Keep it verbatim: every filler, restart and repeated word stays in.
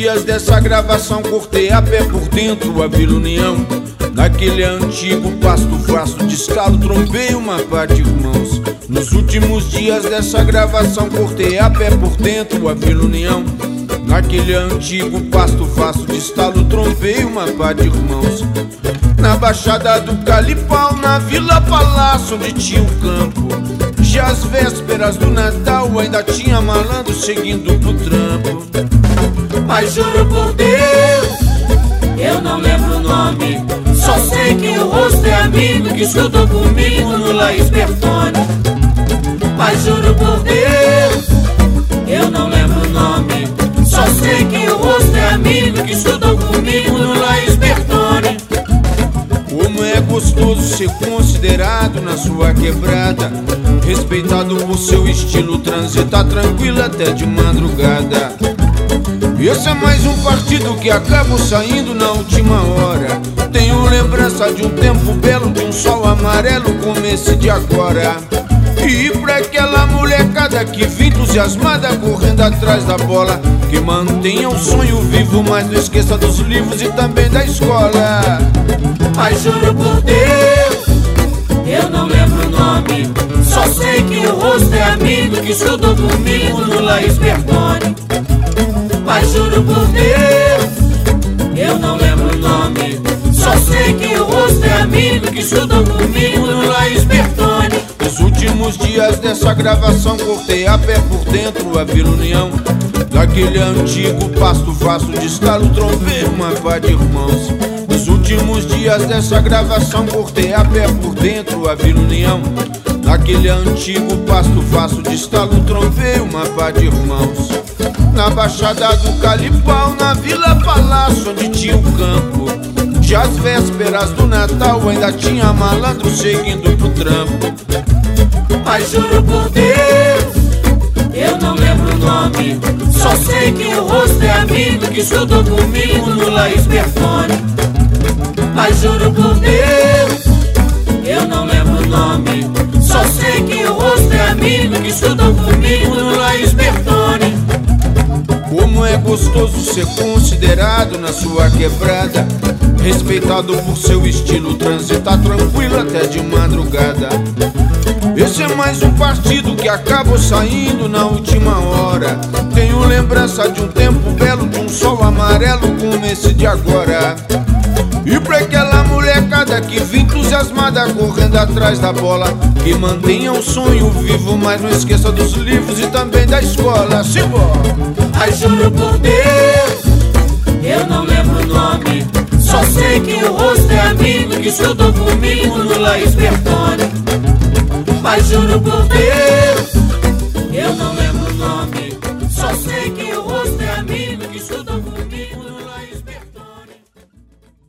dias dessa gravação cortei a pé por dentro a Vila União. Naquele antigo pasto vasto de escalo trombei uma pá de irmãos. Nos últimos dias dessa gravação cortei a pé por dentro a Vila União. Naquele antigo pasto vasto de estalo trombei uma pá de irmãos. Na Baixada do Calipau, na Vila Palácio onde tinha o campo, já às vésperas do Natal ainda tinha malandro seguindo pro trampo. Mas juro por Deus, eu não lembro o nome, só sei que o rosto é amigo que escutou comigo no Laís Bertone. Mas juro por Deus, eu não lembro o nome, só sei que o rosto é amigo que escutou comigo no Laís Bertone. Como é gostoso ser considerado na sua quebrada, respeitado por seu estilo, transitar tranquilo até de madrugada. Esse é mais um partido que acabou saindo na última hora. Tenho lembrança de um tempo belo, de um sol amarelo como esse de agora. E pra aquela molecada que vem entusiasmada correndo atrás da bola, que mantenha o sonho vivo, mas não esqueça dos livros e também da escola. Mas juro por Deus, eu não lembro o nome, só sei que o rosto é amigo que estudou comigo no Laís Bertone. Mas juro por Deus, eu não lembro o nome, só sei que o rosto é amigo que estudou comigo no Laís Bertone. Nos últimos dias dessa gravação cortei a pé por dentro a Vila União. Daquele antigo pasto vasto de estalo trombei uma pá de irmãos. Nos últimos dias dessa gravação cortei a pé por dentro a Vila União. Naquele antigo pasto vasto de estalo trombei uma pá de irmãos. Na Baixada do Calipau, na Vila Palácio onde tinha o campo, já às vésperas do Natal ainda tinha malandro seguindo pro trampo. Mas juro por Deus, eu não lembro o nome, só sei que o rosto é amigo que estudou comigo no Laís Bertone. Mas juro por Deus, eu não lembro o nome, só sei que o rosto é amigo que estudou comigo no Laís Bertone. Como é gostoso ser considerado na sua quebrada, respeitado por seu estilo, transitar tranquilo até de madrugada. Esse é mais um partido que acabou saindo na última hora. Tenho lembrança de um tempo belo, de um sol amarelo como esse de agora. E pra aquela molecada que vem entusiasmada correndo atrás da bola, que mantenha o sonho vivo, mas não esqueça dos livros e também da escola. Simbora! Mas juro por Deus, eu não lembro o nome, só sei que o rosto é amigo que estudou comigo no Laís Bertone. Mas juro por Deus,